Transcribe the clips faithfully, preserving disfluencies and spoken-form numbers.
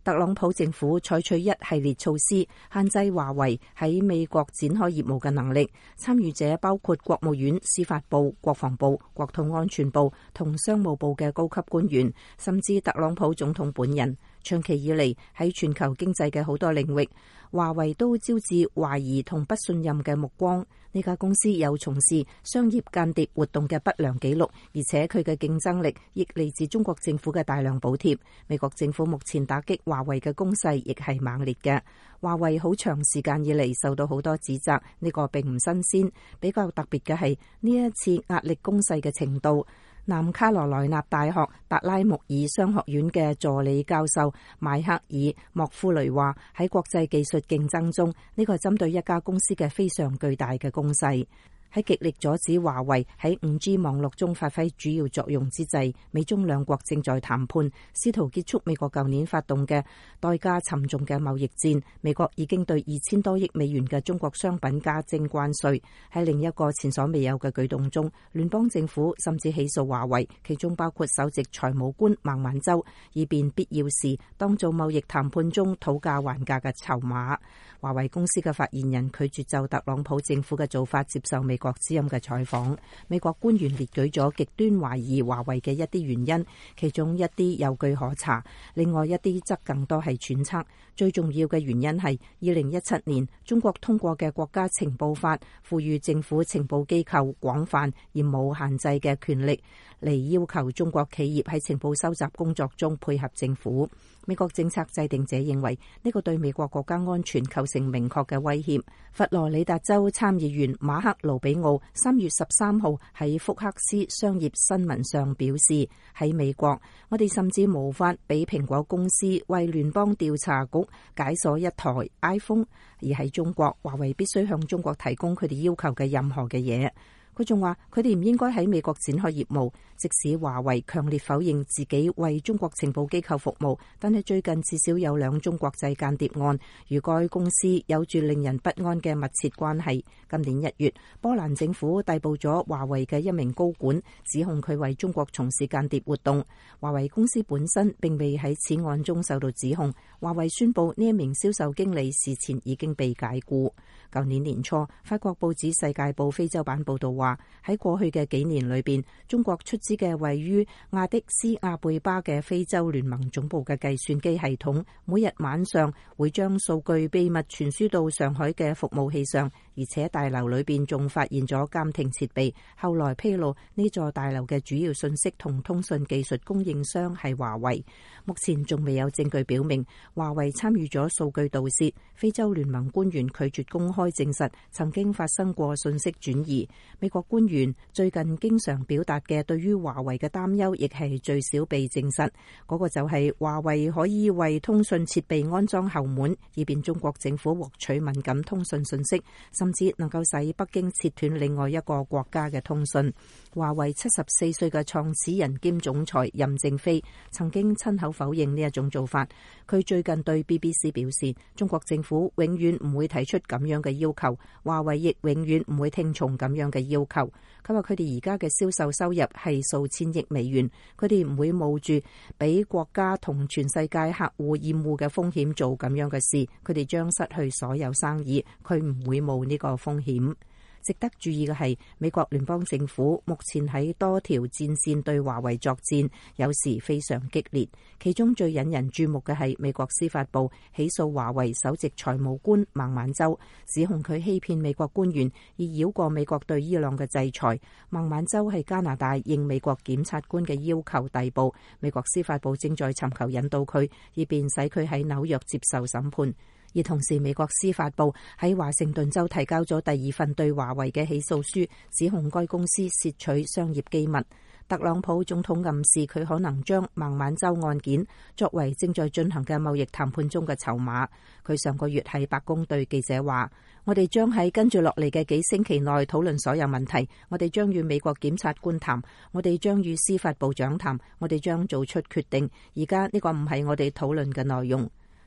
特朗普政府採取一系列措施，限制華為喺美國展開業務嘅能力。參與者包括國務院、司法部、國防部、國土安全部同商務部嘅高級官員，甚至特朗普總統本人。長期以嚟，喺全球經濟嘅好多領域，華為都招致懷疑同不信任嘅目光。呢家公司有從事商業間諜活動嘅不良記錄，而且佢嘅競爭力亦嚟自中國政府嘅大量補貼。美國政府目前打擊華為嘅攻勢亦係猛烈嘅。華為好長時間以嚟受到好多指責，呢個並唔新鮮。比較特別嘅係呢一次壓力攻勢嘅程度。南卡羅來納大學達拉穆爾商學院嘅助理教授邁克爾莫夫雷話：喺國際技術競爭中，呢個係針對一家公司嘅非常巨大嘅攻勢。喺極力阻止華為喺五 G 網絡中發揮主要作用之際，美中兩國正在談判，試圖結束美國舊年發動嘅代價沉重嘅貿易戰。美國已經對二千多億美元嘅中國商品加徵關稅。喺另一個前所未有嘅舉動中，聯邦政府甚至起訴華為，其中包括首席財務官孟晚舟，以便必要時當做貿易談判中討價還價嘅籌碼。華為公司嘅發言人拒絕就特朗普政府嘅做法接受美國之音嘅採訪。美國官員列舉咗極端懷疑華為嘅一啲原因，其中一啲有據可查，另外一啲則更多係揣測。最重要嘅原因係二零一七年中國通過嘅國家情報法，賦予政府情報機構廣泛而冇限制嘅權力，嚟要求中國企業喺情報收集工作中配合政府。美國政策制定者認為呢個對美國國家安全構成明確嘅威脅。佛羅里達州參議員馬克盧比奧三月十三號喺福克斯商業新聞上表示：喺美國，我哋甚至無法俾蘋果公司為聯邦調查局解鎖一台 iPhone， 而喺中國，華為必須向中國提供佢哋要求嘅任何嘅嘢。佢仲話：佢哋唔應該喺美國展開業務，即使華為強烈否認自己為中國情報機構服務，但係最近至少有兩宗國際間諜案，與該公司有住令人不安嘅密切關係。今年一月，波蘭政府逮捕咗華為嘅一名高管，指控佢為中國從事間諜活動。華為公司本身並未喺此案中受到指控。華為宣布呢一名銷售經理事前已經被解僱。舊年年初，法國報紙《世界報》非洲版報道話，喺過去嘅幾年裏邊，中國出資嘅位於亞的斯亞貝巴嘅非洲聯盟總部嘅計算機系統，每日晚上會將數據秘密傳輸到上海嘅服務器上，而且大樓裏邊仲發現咗監聽設備。後來披露呢座大樓嘅主要信息同通訊技術供應商係華為。目前仲未有證據表明華為參與咗數據盜竊。非洲聯盟官員拒絕公開證實曾經發生過信息轉移。美國官員最近經常表達嘅對於華為嘅擔憂，亦係最少被證實。嗰個就係華為可以為通訊設備安裝後門，以便中國政府獲取敏感通訊信息，甚至能夠使北京切斷另外一個國家嘅通訊。華為七十四歲嘅創始人兼總裁任正非曾經親口否認呢一種做法。佢最近對 B B C 表示，中國政府永遠唔會提出咁樣嘅要求，華為亦永遠唔會聽從咁樣嘅要求。佢話佢哋而家嘅銷售收入係數千億美元，佢哋唔會冒住俾國家同全世界客戶厭惡嘅風險做咁樣嘅事，佢哋將失去所有生意，佢唔會冒呢個風險。值得注意嘅係，美國聯邦政府目前喺多條戰線對華為作戰，有時非常激烈。其中最引人注目嘅係美國司法部起訴華為首席財務官孟晚舟，指控佢欺騙美國官員，而繞過美國對伊朗嘅制裁。孟晚舟係加拿大應美國檢察官嘅要求逮捕，美國司法部正在尋求引導佢，以便使佢喺紐約接受審判。而同時，美國司法部喺華盛頓州提交咗第二份對華為嘅起訴書，指控該公司竊取商業機密。特朗普總統暗示佢可能將孟晚舟案件作為正在進行嘅貿易談判中嘅籌碼。佢上個月喺白宮對記者話：我哋將喺跟住落嚟嘅幾星期內討論所有問題，我哋將與美國檢察官談，我哋將與司法部長談，我哋將做出決定。而家呢個唔係我哋討論嘅內容。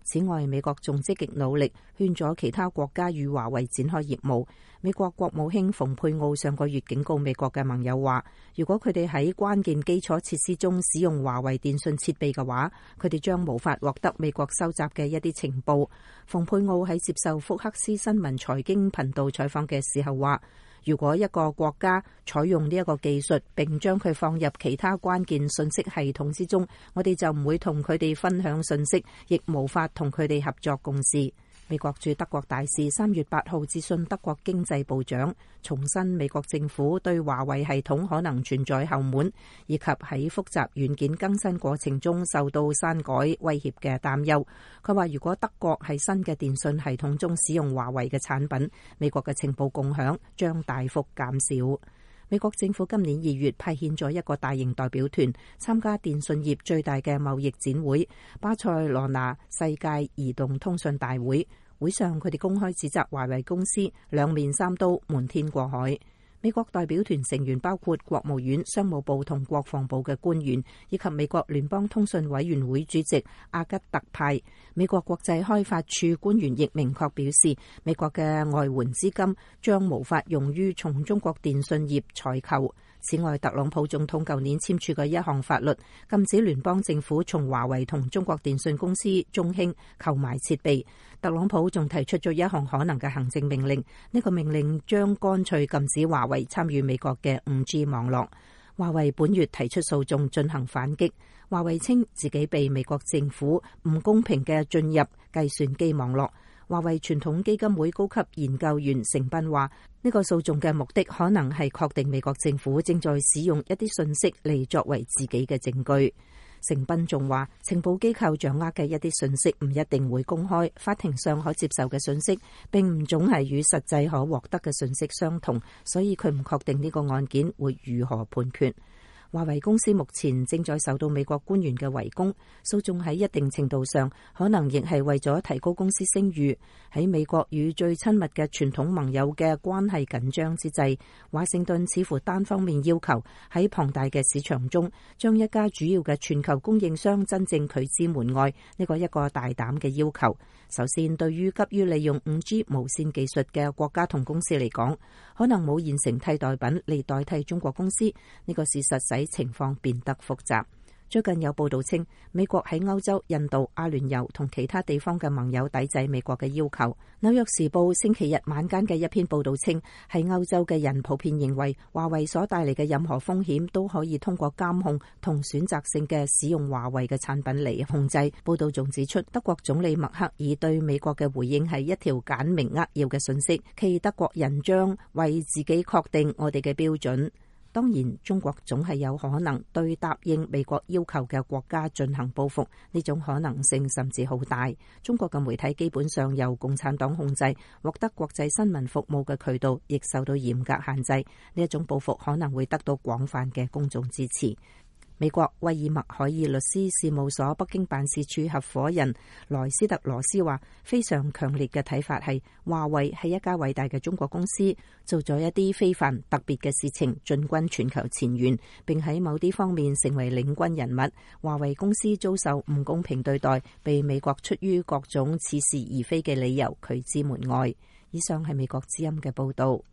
此外，美國仲積極努力勸阻其他國家與華為展開業務。美國國務卿蓬佩奧上個月警告美國嘅盟友話，如果佢哋喺關鍵基礎設施中使用華為電信設備嘅話，佢哋將無法獲得美國收集嘅一啲情報。蓬佩奧喺接受福克斯新聞財經頻道採訪嘅時候話，如果一個國家採用呢一個技術並將佢放入其他關鍵信息系統之中，我哋就唔會同佢哋分享信息，亦無法同佢哋合作共事。美國駐德國大使三月八號致信德國經濟部長，重申美國政府對華為系統可能存在後門，以及喺複雜軟件更新過程中受到刪改威脅嘅擔憂。佢話如果德國喺新嘅電信系統中使用華為嘅產品，美國嘅情報共享將大幅減少。美國政府今年二月派遣咗一個大型代表團參加電信業最大嘅貿易展會——巴塞羅那世界移動通訊大會。會上，佢哋公開指責華為公司兩面三刀、瞞天過海。美國代表團成員包括國務院、商務部同國防部嘅官員，以及美國聯邦通訊委員會主席阿吉特派。美國國際開發處官員亦明確表示，美國嘅外援資金將無法用於從中國電信業採購。此外，特朗普總統舊年簽署嘅一項法律，禁止聯邦政府從華為同中國電信公司中興購買設備。特朗普仲提出咗一項可能嘅行政命令，呢個命令將乾脆禁止華為參與美國嘅 五 G 網絡。華為本月提出訴訟進行反擊，華為稱自己被美國政府唔公平嘅進入計算機網絡。華為傳統基金會高級研究員成斌話：呢個訴訟嘅目的可能係確定美國政府正在使用一啲信息嚟作為自己嘅證據。成斌仲話，情報機構掌握嘅一啲信息唔一定會公開，法庭上可接受嘅信息並唔總係與實際可獲得嘅信息相同，所以佢唔確定呢個案件會如何判決。華為公司目前正在受到美國官員嘅圍攻，訴訟喺一定程度上可能亦係為咗提高公司聲譽。喺美國與最親密嘅傳統盟友嘅關係緊張之際，華盛頓似乎單方面要求喺龐大嘅市場中將一家主要嘅全球供應商真正拒之門外，呢個一個大膽嘅要求。首先，對於急於利用 五 G 無線技術嘅國家同公司嚟講，可能冇現成替代品嚟代替中國公司，呢個事實使情況變得複雜。最近有報道稱，美國喺歐洲、印度、阿聯酋同其他地方嘅盟友抵制美國嘅要求。紐約時報星期日晚間嘅一篇報道稱，喺歐洲嘅人普遍認為，華為所帶嚟嘅任何風險都可以通過監控同選擇性嘅使用華為嘅產品嚟控制。報道仲指出，德國總理默克爾對美國嘅回應係一條簡明扼要嘅信息，其德國人將為自己確定我哋嘅標準。當然，中國總係有可能對答應美國要求嘅國家進行報復，呢種可能性甚至好大。中國嘅媒體基本上由共產黨控制，獲得國際新聞服務嘅渠道亦受到嚴格限制。呢一種報復可能會得到廣泛嘅公眾支持。美國威爾麥海爾律師事務所北京辦事處合夥人萊斯特羅斯話，非常強烈嘅睇法係，華為係一家偉大嘅中國公司，做咗一啲非凡特別嘅事情，進軍全球前沿，並喺某啲方面成為領軍人物。華為公司遭受唔公平對待，被美國出於各種似是而非嘅理由拒之門外。以上係美國之音嘅報道。